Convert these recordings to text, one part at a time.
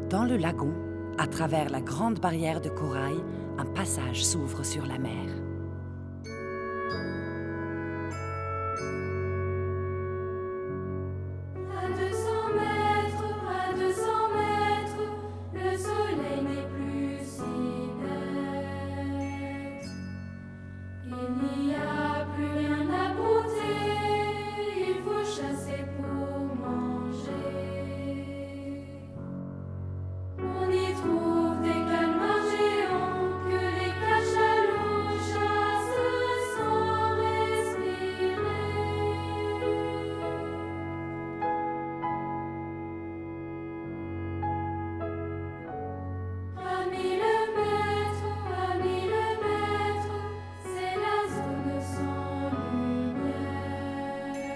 Dans le lagon, à travers la grande barrière de corail, un passage s'ouvre sur la mer. À 200 mètres, le soleil n'est plus si net. Il n'y a plus rien à brouter, il faut chasser pour manger. On y trouve des calmars géants que les cachalots chassent sans respirer. À 1000 mètres, c'est la zone sans lumière.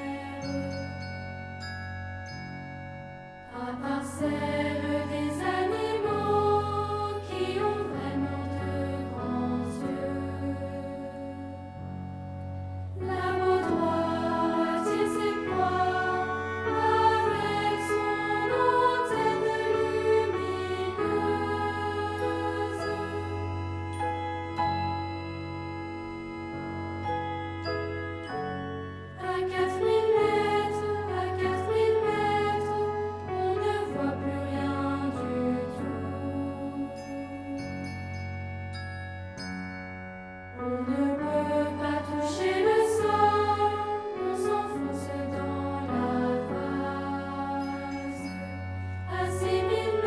À part celle des animaux qui ont vraiment de grands yeux. La baudroie tire ses proies avec son antenne lumineuse. À 4000 mètres, on ne voit plus rien du tout. On ne peut pas toucher le sol, on s'enfonce dans la vase. À 6000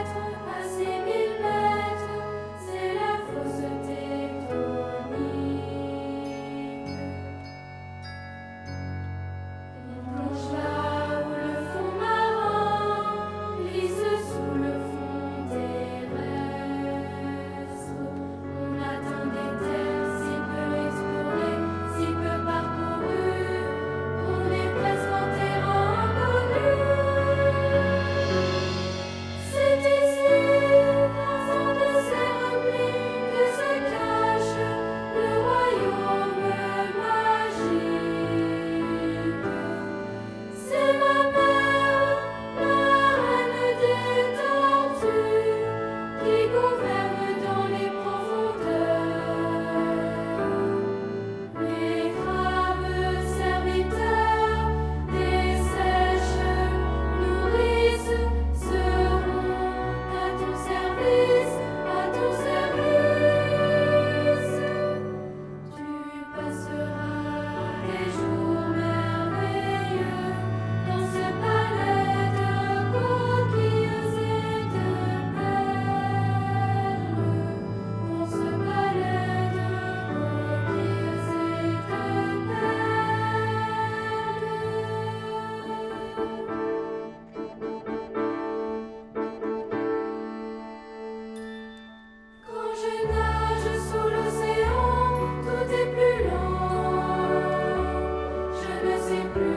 mètres, c'est la fosse tectonique. On plonge là où le fond marin glisse sous le fond terrestre. On atteint des terres si peu explorées, si peu parcourues. On est presque en terrain inconnu. C'est ici, dans un de ces replis, que se cache le royaume magique. C'est ma mère, la reine des tortues, qui gouverne dans les profondeurs. Les crabes serviteurs, des sèches nourrices seront à ton service, à ton service. Tu passeras des jours merveilleux dans ce palais de coquilles et de perles. Dans ce palais de coquilles et de perles. Quand je nage sous l'océan, tout est plus lent. Je ne sais plus